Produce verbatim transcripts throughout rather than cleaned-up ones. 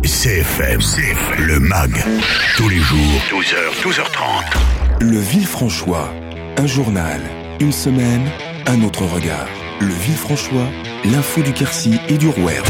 C F M, C F M, le M A G, tous les jours, douze heures, douze heures trente. Le Villefranchois, un journal, une semaine, un autre regard. Le Villefranchois, l'info du Quercy et du Rouergue.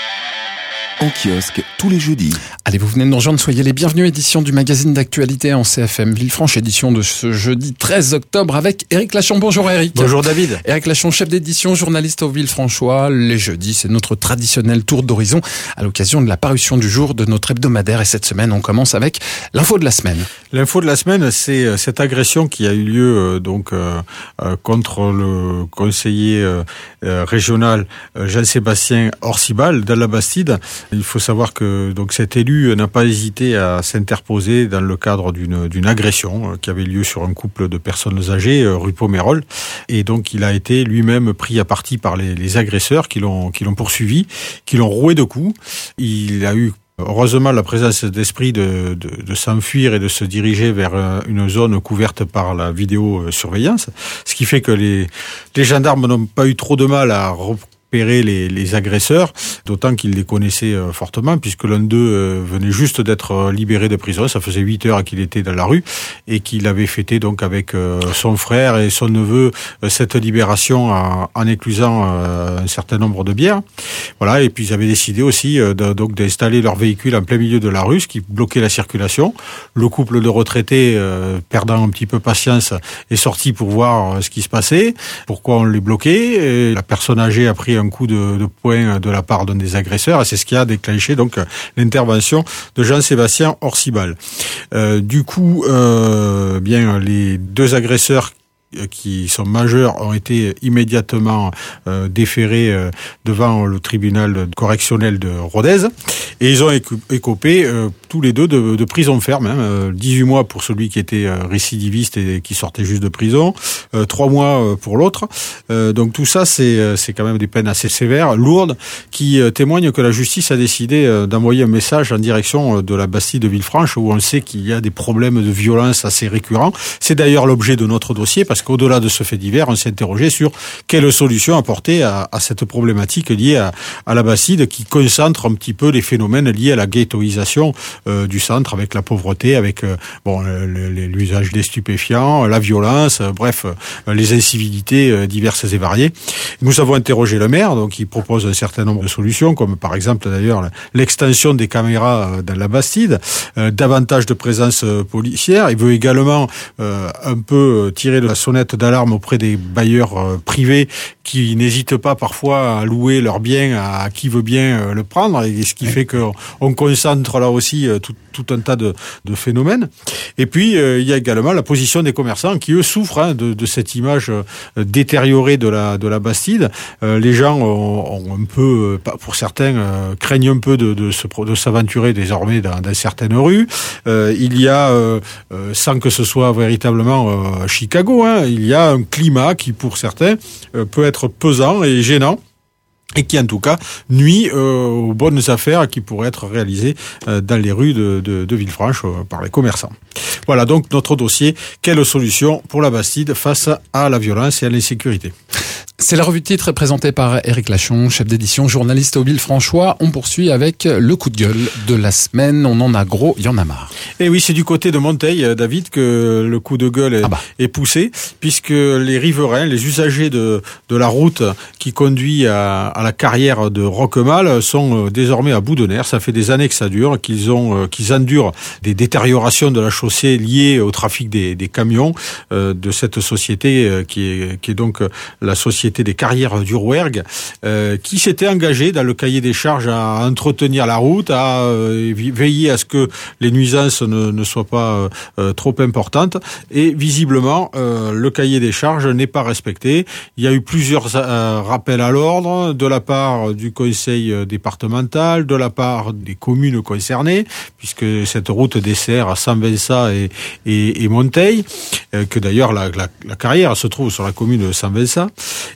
En kiosque, tous les jeudis. Allez, vous venez de nous rejoindre, soyez les bienvenus, édition du magazine d'actualité en C F M Villefranche, édition de ce jeudi treize octobre avec Éric Lachon. Bonjour Éric. Bonjour David. Éric Lachon, chef d'édition, journaliste au Villefranchois. Les jeudis, c'est notre traditionnel tour d'horizon à l'occasion de la parution du jour de notre hebdomadaire. Et cette semaine, on commence avec l'info de la semaine. L'info de la semaine, c'est cette agression qui a eu lieu euh, donc euh, euh, contre le conseiller euh, euh, régional euh, Jean-Sébastien Orcibal dans la Bastide. Il faut savoir que donc cet élu n'a pas hésité à s'interposer dans le cadre d'une d'une agression qui avait lieu sur un couple de personnes âgées rue Pomerol, et donc il a été lui-même pris à partie par les, les agresseurs qui l'ont qui l'ont poursuivi, qui l'ont roué de coups. Il a eu heureusement la présence d'esprit de, de, de s'enfuir et de se diriger vers une zone couverte par la vidéosurveillance, ce qui fait que les les gendarmes n'ont pas eu trop de mal à repérer Les, les agresseurs, d'autant qu'ils les connaissaient euh, fortement, puisque l'un d'eux euh, venait juste d'être euh, libéré de prison. Ça faisait huit heures qu'il était dans la rue et qu'il avait fêté donc avec euh, son frère et son neveu euh, cette libération en, en éclusant euh, un certain nombre de bières. Voilà, et puis ils avaient décidé aussi euh, de, donc d'installer leur véhicule en plein milieu de la rue, ce qui bloquait la circulation. Le couple de retraités, euh, perdant un petit peu patience, est sorti pour voir euh, ce qui se passait, pourquoi on les bloquait. Et la personne âgée a pris un coup de, de poing de la part d'un des agresseurs, et c'est ce qui a déclenché donc l'intervention de Jean-Sébastien Orcibal. Euh, du coup, euh, bien les deux agresseurs qui sont majeurs ont été immédiatement euh, déférés euh, devant le tribunal correctionnel de Rodez, et ils ont écopé euh, tous les deux de, de prison ferme, hein, euh, dix-huit mois pour celui qui était euh, récidiviste et qui sortait juste de prison, euh, trois mois euh, pour l'autre. Euh, donc tout ça, c'est c'est quand même des peines assez sévères, lourdes, qui euh, témoignent que la justice a décidé euh, d'envoyer un message en direction euh, de la Bastide de Villefranche, où on sait qu'il y a des problèmes de violence assez récurrents. C'est d'ailleurs l'objet de notre dossier, parce Parce qu'au-delà de ce fait divers, on s'est interrogé sur quelle solution apporter à, à cette problématique liée à, à la Bastide, qui concentre un petit peu les phénomènes liés à la ghettoisation euh, du centre, avec la pauvreté, avec euh, bon l'usage des stupéfiants, la violence, euh, bref, euh, les incivilités euh, diverses et variées. Nous avons interrogé le maire, donc il propose un certain nombre de solutions, comme par exemple d'ailleurs l'extension des caméras dans la Bastide, euh, davantage de présence policière. Il veut également euh, un peu tirer de la sonnette d'alarme auprès des bailleurs euh, privés qui n'hésitent pas parfois à louer leurs biens à, à qui veut bien euh, le prendre, et ce qui fait qu'on on concentre là aussi euh, tout, tout un tas de, de phénomènes. Et puis euh, il y a également la position des commerçants qui eux souffrent hein, de, de cette image euh, détériorée de la de la Bastide. Euh, les gens ont, ont un peu, euh, pour certains, euh, craignent un peu de, de, se, de s'aventurer désormais dans, dans certaines rues. Euh, il y a, euh, euh, sans que ce soit véritablement euh, Chicago, hein, il y a un climat qui, pour certains, euh, peut être pesant et gênant, et qui en tout cas nuit euh, aux bonnes affaires qui pourraient être réalisées euh, dans les rues de, de, de Villefranche euh, par les commerçants. Voilà donc notre dossier. Quelle solution pour la Bastide face à la violence et à l'insécurité? C'est la revue de titre présentée par Éric Lachon, chef d'édition, journaliste au Villefranchois. On poursuit avec le coup de gueule de la semaine. On en a gros, il y en a marre. Et oui, c'est du côté de Monteil, David, que le coup de gueule est, ah bah. est poussé, puisque les riverains, les usagers de, de la route qui conduit à, à la carrière de Roquemal sont désormais à bout de nerfs. Ça fait des années que ça dure, qu'ils ont, qu'ils endurent des détériorations de la chaussée liées au trafic des, des camions euh, de cette société euh, qui est, qui est donc la société des carrières du Rouergue, euh, qui s'était engagé dans le cahier des charges à entretenir la route, à euh, veiller à ce que les nuisances ne, ne soient pas euh, trop importantes. Et visiblement, euh, le cahier des charges n'est pas respecté. Il y a eu plusieurs euh, rappels à l'ordre de la part du conseil départemental, de la part des communes concernées, puisque cette route dessert Saint-Vincent et, et, et Monteil, euh, que d'ailleurs la, la, la carrière se trouve sur la commune de Saint-Vincent.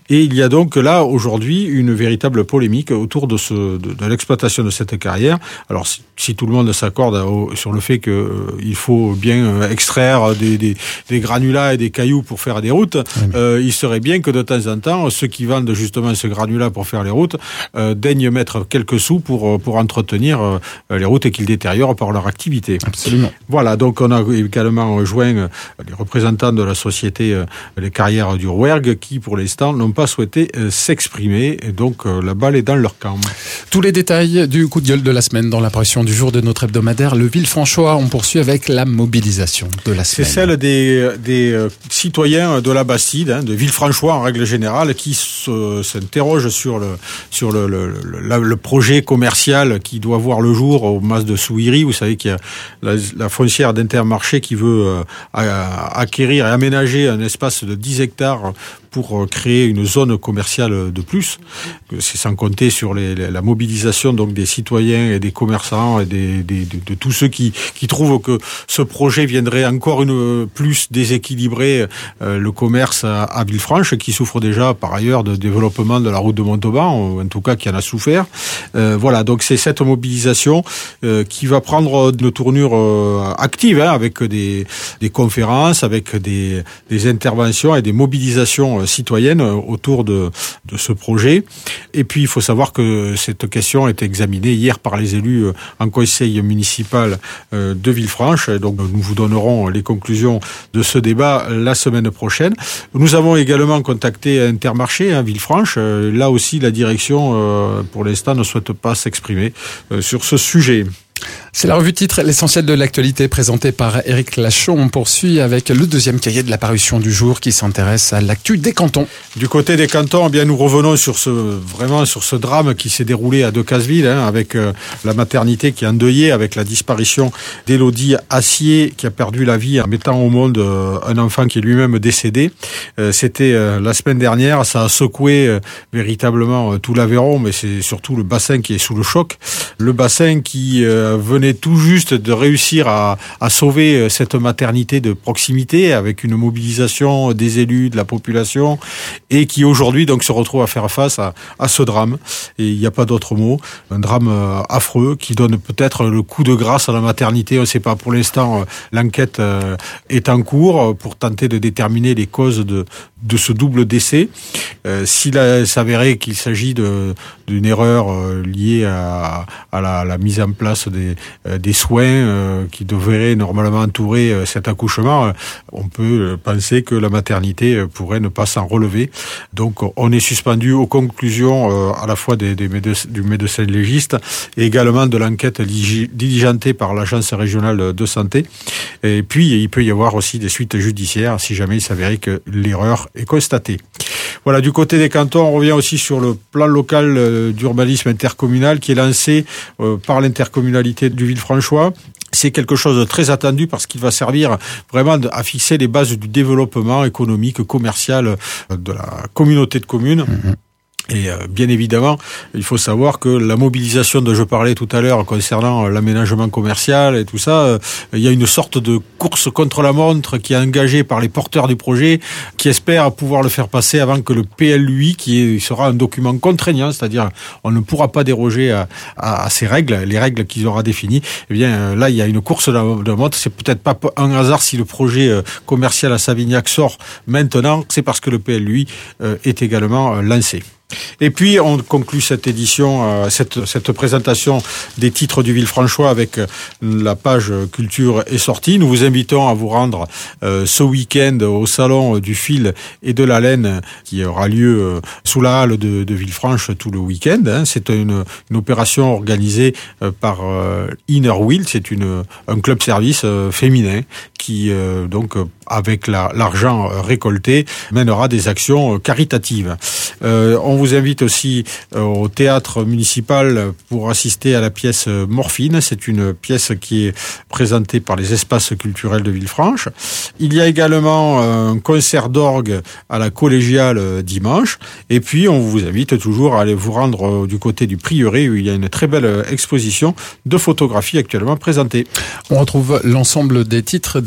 Et il y a donc là aujourd'hui une véritable polémique autour de, ce, de, de l'exploitation de cette carrière. Alors si, si tout le monde s'accorde au, sur le fait qu'il euh, faut bien extraire des, des, des granulats et des cailloux pour faire des routes, oui. euh, il serait bien que de temps en temps, ceux qui vendent justement ce granulat pour faire les routes euh, daignent mettre quelques sous pour, pour entretenir euh, les routes et qu'ils détériorent par leur activité. Absolument. Voilà, donc on a également rejoint les représentants de la société euh, Les Carrières du Rouergue qui, pour l'instant, n'ont pas souhaité euh, s'exprimer. Et donc, euh, la balle est dans leur camp. Tous les détails du coup de gueule de la semaine dans l'apparition du jour de notre hebdomadaire Le Villefranchois. On poursuit avec la mobilisation de la semaine. C'est celle des, des euh, citoyens de la Bastide, hein, de Villefranchois en règle générale, qui se, s'interrogent sur le sur le, le, le, le projet commercial qui doit voir le jour au Mas de Souiri. Vous savez qu'il y a la, la foncière d'Intermarché qui veut euh, acquérir et aménager un espace de dix hectares pour créer une zone commerciale de plus. C'est sans compter sur les, la mobilisation donc des citoyens et des commerçants et des, des, de, de tous ceux qui, qui trouvent que ce projet viendrait encore une plus déséquilibrer euh, le commerce à, à Villefranche, qui souffre déjà par ailleurs de développement de la route de Montauban, ou en tout cas qui en a souffert. Euh, voilà, donc c'est cette mobilisation euh, qui va prendre une tournure euh, active, hein, avec des, des conférences, avec des, des interventions et des mobilisations citoyenne autour de, de ce projet. Et puis, il faut savoir que cette question a été examinée hier par les élus en conseil municipal de Villefranche. Et donc, nous vous donnerons les conclusions de ce débat la semaine prochaine. Nous avons également contacté Intermarché, hein, Villefranche. Là aussi, la direction, pour l'instant, ne souhaite pas s'exprimer sur ce sujet. C'est la revue titre, l'essentiel de l'actualité présentée par Éric Lachon. On poursuit avec le deuxième cahier de la parution du jour qui s'intéresse à l'actu des cantons. Du côté des cantons, eh bien nous revenons sur ce vraiment sur ce drame qui s'est déroulé à Decazeville, hein, avec euh, la maternité qui est endeuillée, avec la disparition d'Élodie Assier qui a perdu la vie en mettant au monde euh, un enfant qui est lui-même décédé. Euh, c'était euh, la semaine dernière, ça a secoué euh, véritablement euh, tout l'Aveyron, mais c'est surtout le bassin qui est sous le choc. Le bassin qui euh, venait tout juste de réussir à, à sauver cette maternité de proximité avec une mobilisation des élus, de la population, et qui aujourd'hui donc se retrouve à faire face à, à ce drame. Et il n'y a pas d'autre mot. Un drame affreux qui donne peut-être le coup de grâce à la maternité. On ne sait pas. Pour l'instant, l'enquête est en cours pour tenter de déterminer les causes de, de ce double décès. Euh, s'il s'avérait qu'il s'agit de, d'une erreur liée à, à, la, à la mise en place des, des soins euh, qui devraient normalement entourer euh, cet accouchement, euh, on peut penser que la maternité euh, pourrait ne pas s'en relever. Donc on est suspendu aux conclusions euh, à la fois des, des médecins, du médecin légiste et également de l'enquête diligentée par l'agence régionale de santé. Et puis il peut y avoir aussi des suites judiciaires si jamais il s'avérait que l'erreur est constatée. Voilà, du côté des cantons, on revient aussi sur le plan local euh, d'urbanisme intercommunal qui est lancé euh, par l'intercommunalité du Villefranchois. C'est quelque chose de très attendu parce qu'il va servir vraiment à fixer les bases du développement économique, commercial de la communauté de communes. Mmh. Et euh, bien évidemment, il faut savoir que la mobilisation dont je parlais tout à l'heure concernant l'aménagement commercial et tout ça, euh, il y a une sorte de course contre la montre qui est engagée par les porteurs du projet, qui espèrent pouvoir le faire passer avant que le P L U I, qui est, sera un document contraignant, c'est-à-dire on ne pourra pas déroger à, à, à ces règles, les règles qu'ils aura définies. Eh bien euh, là, il y a une course de la, de la montre. C'est peut-être pas un hasard si le projet euh, commercial à Savignac sort maintenant, c'est parce que le P L U I euh, est également euh, lancé. Et puis on conclut cette édition, euh, cette, cette présentation des titres du Villefranchois avec la page culture et sortie. Nous vous invitons à vous rendre euh, ce week-end au salon du fil et de la laine qui aura lieu euh, sous la halle de, de Villefranche tout le week-end. Hein. C'est une, une opération organisée euh, par euh, Inner Wheel, c'est une un club service euh, féminin qui euh, donc avec la, l'argent récolté mènera des actions caritatives. Euh, on vous invite aussi euh, au théâtre municipal pour assister à la pièce Morphine. C'est une pièce qui est présentée par les espaces culturels de Villefranche. Il y a également un concert d'orgue à la collégiale dimanche. Et puis, on vous invite toujours à aller vous rendre du côté du prieuré où il y a une très belle exposition de photographies actuellement présentée. On retrouve l'ensemble des titres des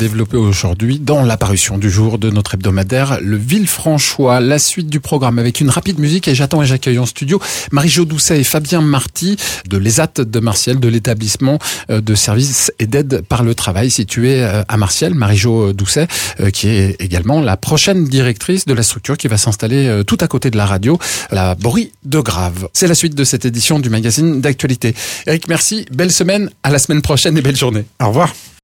développer aujourd'hui dans la parution du jour de notre hebdomadaire, le Villefranchois. La suite du programme avec une rapide musique et j'attends et j'accueille en studio Marie-Jo Doucet et Fabien Marty de l'E S A T de Martiel, de l'établissement de services et d'aide par le travail situé à Martiel. Marie-Jo Doucet qui est également la prochaine directrice de la structure qui va s'installer tout à côté de la radio, la Borie de Grave. C'est la suite de cette édition du magazine d'actualité. Eric, merci, belle semaine, à la semaine prochaine et belle journée. Au revoir.